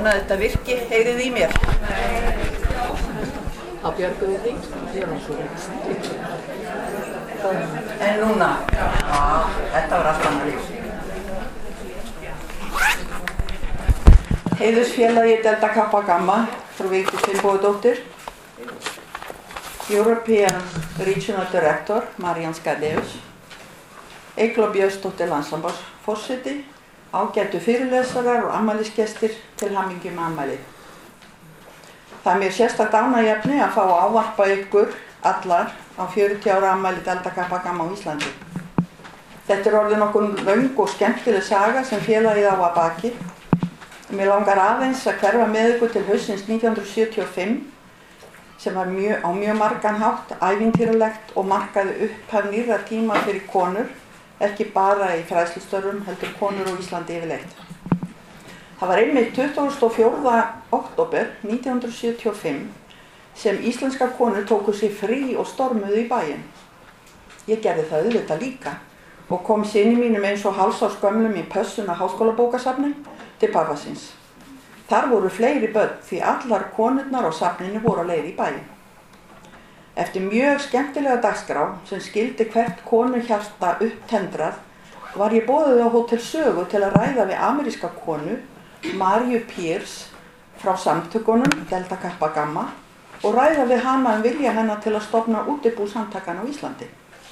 vona að þetta virki, heyrið í mér. Á björguðu því, það er svo reynd. En núna, þetta var allt annað líf. Heiðursfélagi Delta Kappa Gamma, frú Vigdís Finnbogadóttir. European Regional Director, Marianne Skadeus. Eygló Björnsdóttir landssambandsforseti, ágætu fyrirlesarar og afmælisgestir til hamingju með afmælið. Það er mér sérstakt ánægjuefni að fá að ávarpa ykkur allar á 40 ára afmæli Delta Kappa Gamma á Íslandi. Þetta er orðið nokkuð löng og skemmtileg saga sem félagið á að baki. Mér langar aðeins að hverfa með ykkur til haustsins 1975 sem var á mjög margan hátt ævintýralegt og markaði upphaf nýrra tíma fyrir konur, ekki bara í fræðslustörfum, heldur konur á Íslandi yfirleitt. Það var einmitt 24. október 1975 sem íslenskar konur tóku sig frí og stormuðu í bæinn. Ég gerði það auðvitað líka og kom syni mínum eins og hálfsársgömlum í pössun á Háskólabókasafni til pabba síns. Þar voru fleiri börn því allar konurnar á safninu voru á leið í bæinn. Eftir mjög skemmtilega dagskrá sem skildi hvert konuhjarta upptendrað var ég boðuð á Hótel Sögu til að ræða við ameríska konu, Mariu Pierce, frá samtökunum Delta Kappa Gamma og ræða við hana vilja hennar til að stofna útibú samtakanna á Íslandi.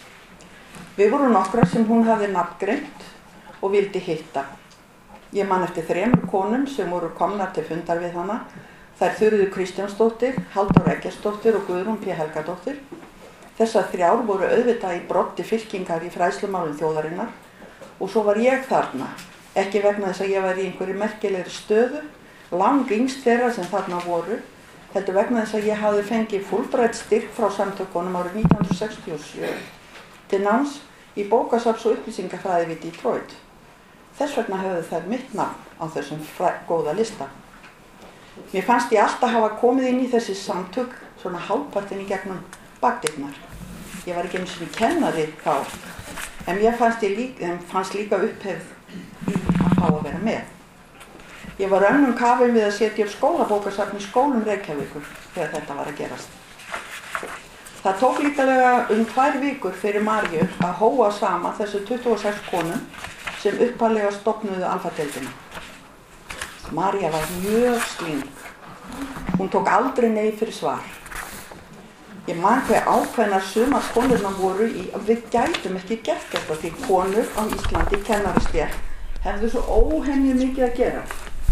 Við vorum nokkrar sem hún hafði nafngreint og vildi hitta. Ég man eftir 3 konum sem voru komnar til fundar við hana. Þær Þuríður Kristjánsdóttir, Halldóra Eggertsdóttir og Guðrún P. Helgadóttir. Þessar 3 voru auðvitað í broddi fylkingar í fræðslumálum þjóðarinnar og svo var ég þarna, ekki vegna þess að ég var í einhverju merkilegri stöðu, langyngst þeirra sem þarna voru, heldur vegna þess að ég hafði fengið Fulbright styrk frá samtökunum árið 1967 til náms í bókasafns- og upplýsingafræði við Detroit. Þess vegna höfðu þær mitt nafn á þessum góða lista. Mér fannst ég alltaf hafa komið inn í þessi samtök svona hálfpartinn í gegnum bakdyrnar. Ég var ekki eins og kennari þá, en mér fannst líka upphefð í að fá að vera með. Ég var önnum kafin við að setja upp skólabókasafn í skólum Reykjavíkur þegar þetta var að gerast. Það tók líkalega 2 vikur fyrir Maríu að hóa sama þessu 26 konum sem upphaflega stofnuðu alfadeildina. María var mjög slíng. Hún tók aldrei nei fyrir svar. Ég man hve ákveðnar sumar konurnar voru í að við gætum ekki gert þetta því konur á Íslandi kennarastétt hefðu svo óhemju mikið að gera.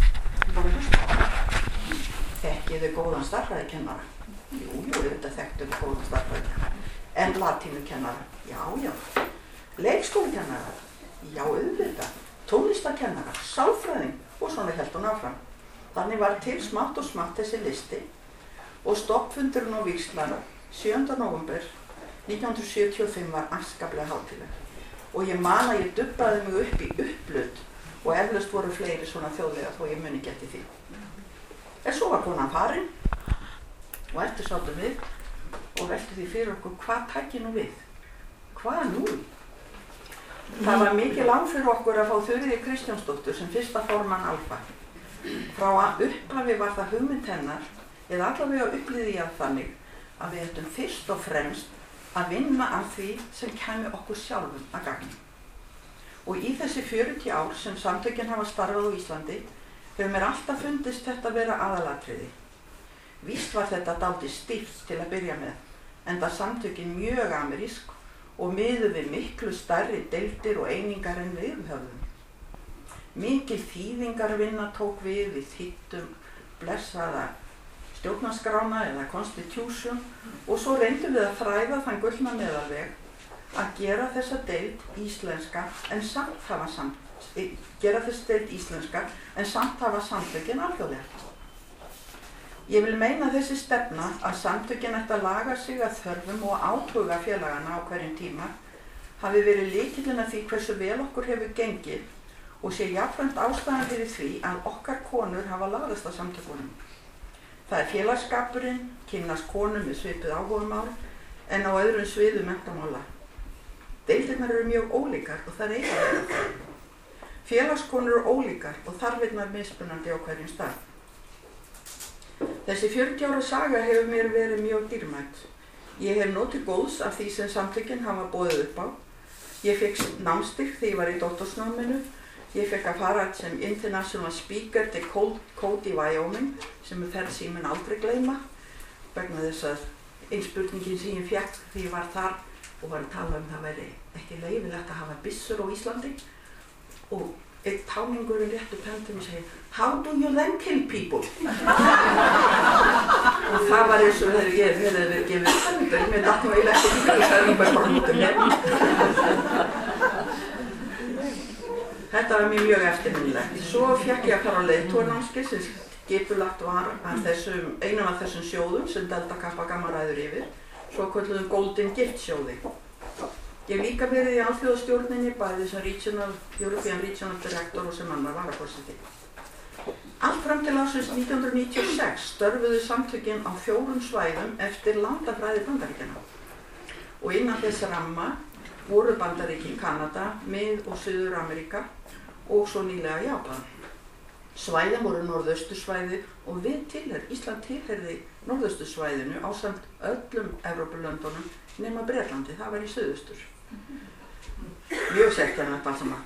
Þekkiðu góðan stærðfræðikennara? Jú, auðvitað þekktu við góðan stærðfræðikennara. En latínukennara? Já. Leikskólakennara? Já, auðvitað. Tónlistarkennara, sálfræðing og svona hélt hún áfram. Þannig var til smátt og smátt þessi listi og stoppfundurinn á Víxlar 7. nóvember 1975 var afskaplega hátíðleg. Og ég man að ég dubbaði mig upp í upplut og eflaust voru fleiri svona þjóðlega þó ég muni ekki eftir því. En svo var konan farin og eftir sátum við og veltu því fyrir okkur hvað tæki nú við? Hvað nú? Það var mikið lán fyrir okkur að fá Þuríði Kristjánsdóttur sem fyrsta formann Alfa. Frá upphafi var það hugmynd hennar, eða allavega upplýði ég þannig, að við ættum fyrst og fremst að vinna að því sem kæmi okkur sjálfum að gagni. Og í þessi 40 ár sem samtökin hafa starfað á Íslandi hefur mér alltaf fundist þetta vera aðalatriði. Víst var þetta dálítið stíft til að byrja með, enda samtökin mjög amerísk og miðuð við miklu stærri deildir og einingar en við höfðum. Mikil þýðingarvinna tók við þýddum blessaða stjórnarskrána eða constitution og svo reyndum við að þræða þann gullna meðalveg að gera þessa deild íslenska en samt hafa samtökin alþjóðlega. Ég vil meina þessi stefna að samtökin ætti að laga sig að þörfum og áthuga félagana á hverjum tíma hafi verið lykillinn að því hversu vel okkur hefur gengið og sé jafnframt ástæðan fyrir því að okkar konur hafa laðast að samtökunum. Það er félagsskapurinn, kynnast konum með svipuð áhugamál en á öðrum sviðum menntamála. Deildirnar eru mjög ólíkar og það eiga að vera það. Félagskonur eru ólíkar og þarfirnar mismunandi á hverjum stað. Þessi 40 ára saga hefur mér verið mjög dýrmæt. Ég hef notið góðs af því sem samtökin hafa boðið upp á. Ég fekk námsstyrk þegar ég var í doktorsnáminu. Ég fekk að fara sem international speaker til Cody, Wyoming, sem ferð sem ég mun aldrei gleyma, vegna þess að einn spurningin sem ég fekk þegar ég var þar og var að tala það væri ekki leyfilegt að hafa byssur á Íslandi, og einn táningurinn rétt upp hendum og segir, "How do you then kill people?" Og það var eins og þegar ég hefði verið gefið hendur, mér datt nú eiginlega ekki líka, það er nú bara brúndum hér. Þetta var mjög eftirminnilegt. Svo fékk ég að fara á leiðtoganámskeið sem skipulagt var að einum af þessum sjóðum sem Delta Kappa Gamma ræður yfir, svo kölluðum Golden Gift sjóði. Ég hef líka verið í alþjóðastjórninni, bæði sem European Regional Director og sem annar varaforseti. Allt fram til ársins 1996 störfuðu samtökin á 4 svæðum eftir landafræði Bandaríkjanna. Og innan þess ramma voru Bandaríkin, Kanada, Mið- og Suður-Ameríka og svo nýlega Japan. Svæðin voru norðaustursvæði og Ísland tilheyrði norðaustursvæðinu ásamt öllum Evrópulöndunum nema Bretlandi, það var í suðaustur. Mjög sérkennilegt allt saman.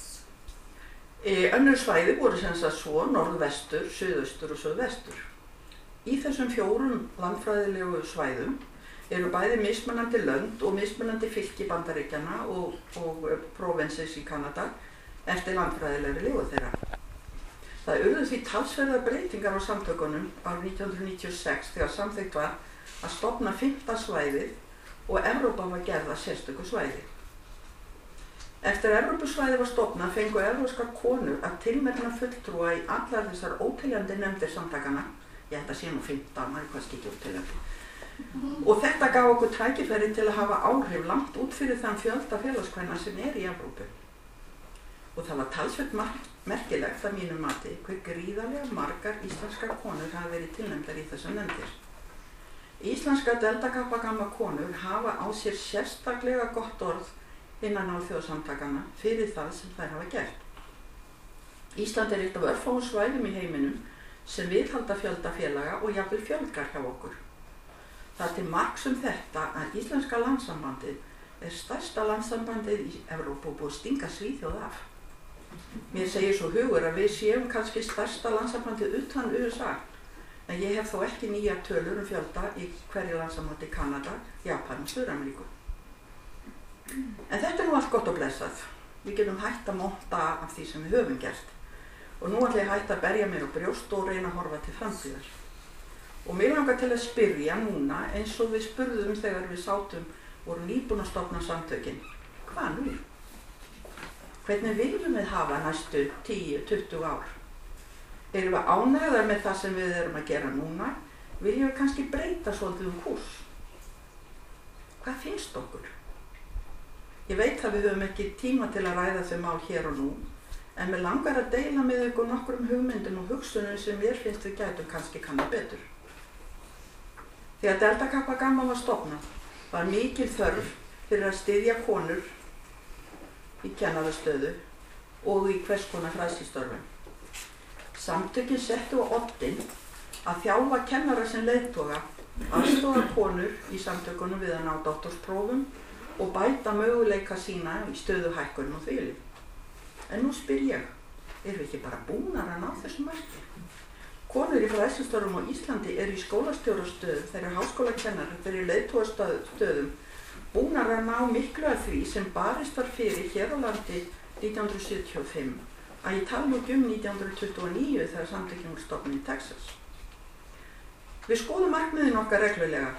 Önnur svæði voru sem sagt svo norðvestur, suðaustur og suðvestur. Í þessum 4 landfræðilegu svæðum eru bæði mismunandi lönd og mismunandi fylki Bandaríkjanna og provinces í Kanada eftir landfræðilegri legu þeirra. Það urðu því talsverðar breytingar á samtökunum árið 1996 þegar samþykkt var að stofna 5. svæðið og Evrópa var gerð að sérstöku svæði. Eftir að Evrópusvæði var stofnað fengu evrópskar konur að tilnefna fulltrúa í allar þessar óteljandi nefndir samtakana. Ég held að sé nú 15, maður kannski ekki óteljandi. Og þetta gaf okkur tækifæri til að hafa áhrif langt út fyrir þann fjölda félagskvenna sem í Evrópu. Og það var talsvert merkilegt að mínu mati hver gríðarlega margar íslenskar konur hafa verið tilnefndar í þessum nefndir. Íslenskar Delta Kappa Gamma konur hafa á sér sérstaklega gott orð innan alþjóðasamtakana fyrir það sem þær hafa gert. Ísland eitt af örfáum svæðum í heiminum sem viðhalda fjölda félaga og jafnvel fjölgar hjá okkur. Það er til marks þetta að Íslenska landssambandið stærsta landssambandið í Evrópu og búið að stinga Svíþjóð af. Mér segir svo hugur að við séum kannski stærsta landssambandið utan USA, en ég hef þó ekki nýjar tölur fjölda í hverju landssambandi Kanada, Japan og Suður-Ameríku. En þetta nú allt gott og blessað. Við getum hætt að monta af því sem við höfum gert. Og nú ætla ég hætt að berja mér á brjóst og reyna að horfa til framtíðar. Og mig langar til að spyrja núna eins og við spurðum þegar við sátum voru nýbúin að stofna samtökin. Hvað nú? Hvernig viljum við hafa næstu 10-20 ár? Erum við ánægðar með það sem við erum að gera núna? Viljum við kannski breyta svolítið kúrs? Hvað finnst okkur? Ég veit að við höfum ekki tíma til að ræða þau mál hér og nú, en mér langar að deila með ykkur nokkrum hugmyndum og hugsunum sem mér finnst við gætum kannski kanna betur. Þegar Delta Kappa Gamma var stofnað, var mikil þörf fyrir að styðja konur í kennarastöðu og í hvers konar fræðslustörfum. Samtökin settu á oddinn að þjálfa kennara sem leiðtoga, aðstoða konur í samtökunum við að ná doktorsprófum og bæta möguleika sína í stöðuhækkunum og þvíumlíku. En nú spyr ég, erum við ekki bara búnar að ná þessu marki? Konur í fræðslustörfum á Íslandi eru í skólastjórastöðum, þeir eru háskólakennarar, þeir eru í leiðtogastöðum, búnar að ná miklu af því sem barist var fyrir hér á landi 1975, að ég tala nú um 1929 þegar samtökin voru stofnuð í Texas. Við skoðum markmiðin okkar reglulega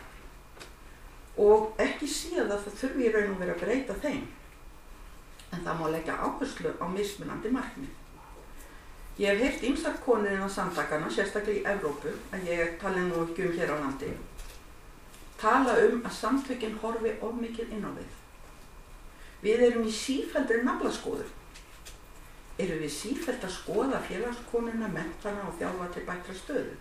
og ekki séð að það þurfi í raun og vera að breyta þeim, en það má leggja áherslu á mismunandi markmið. Ég hef heyrt ýmsar konur innan samtakana, sérstaklega í Evrópu, en ég tala nú ekki hér á landi, tala að samtökin horfi of mikið inn á við. Við erum í sífelldri naflaskoðun. Erum við sífellt að skoða félagskonuna, menntana og þjálfa til bættra stöðu?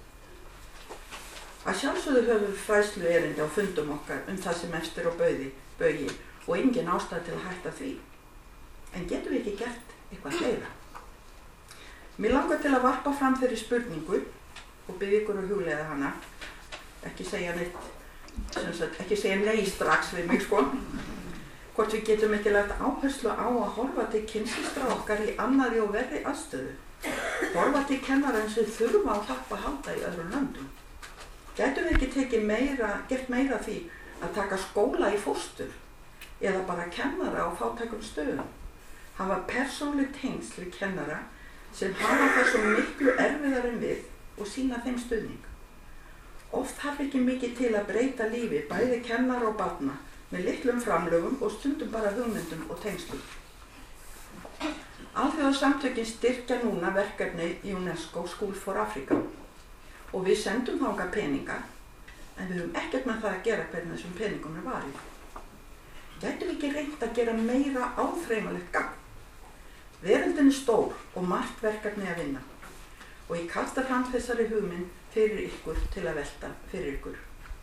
Að sjálfsögðu höfum við fræðslu erindi á fundum okkar það sem eftir á baugi og engin ástæða til að hætta því. En getum við ekki gert eitthvað fleira? Mér langar til að varpa fram þeirri spurningu og bið ykkur að hugleiða hana. Ekki segja neitt, ekki segja nei strax við mig, sko. Hvort við getum ekki lagt áherslu á að horfa til kynslistra okkar í annarri og verri aðstöðu. Horfa til kennara sem þurfa á hjálp að halda í öðrum löndum. Gætum við ekki gert meira því að taka skóla í fóstur eða bara kennara á fátækum stöðum. Hafa persónuleg tengsl við kennara sem hafa það svo miklu erfiðar en við og sýna þeim stuðning. Oft þarf ekki mikið til að breyta lífi bæði kennara og barna með litlum framlögum og stundum bara hugmyndum og tengslum. Alþjóðasamtökin styrkja núna verkefni í UNESCO School for Africa og við sendum þangað peninga en við höfum ekkert með það að gera hvernig þessum peningum er varið. Gætum við ekki reynt að gera meira áþreifanlegt gagn? Veröldin er stór og margt verkefni að vinna og ég kasta fram þessari hugmynd fyrir ykkur til að velta fyrir ykkur.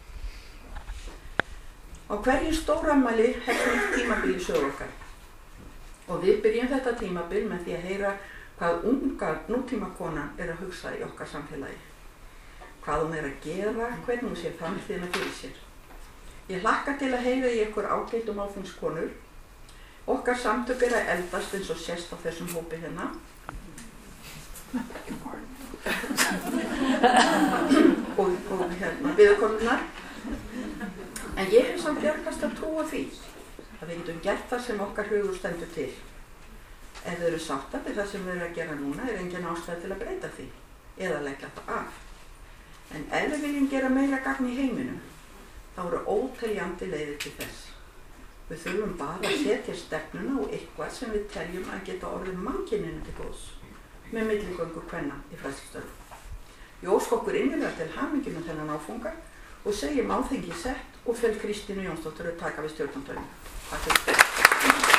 Á hverju stórafmæli hefst nýtt tímabil í sögu okkar og við byrjum þetta tímabil með því að heyra hvað unga nútímakonan er að hugsa í okkar samfélagi. Hvað hún er að gera, hvernig hún sér framtíðina fyrir sér. Ég hlakka til að heyra í ykkur ágætum málþingskonur. Okkar samtök er að eldast eins og sést á þessum hópi hérna. og viðurkonurnar. En ég hef samt bjargast að trúa því að við getum gert það sem okkar hugur stendur til. Ef þau eru sáttar við það sem við erum að gera núna er engin ástæða til að breyta því eða leggja það af. En ef við viljum gera meira gagn í heiminum, þá eru óteljandi leiðir til þess. Við þurfum bara að setja stefnuna og eitthvað sem við teljum að geta orðið mannkyninu til góðs með milligöngu kvenna í fræðslustörfum. Ég óska okkur innilega til hamingju með þennan áfanga og segjum áþengi sett og fel Kristínu Jónsdóttur að taka við stjórnartölum. Takk fyrir.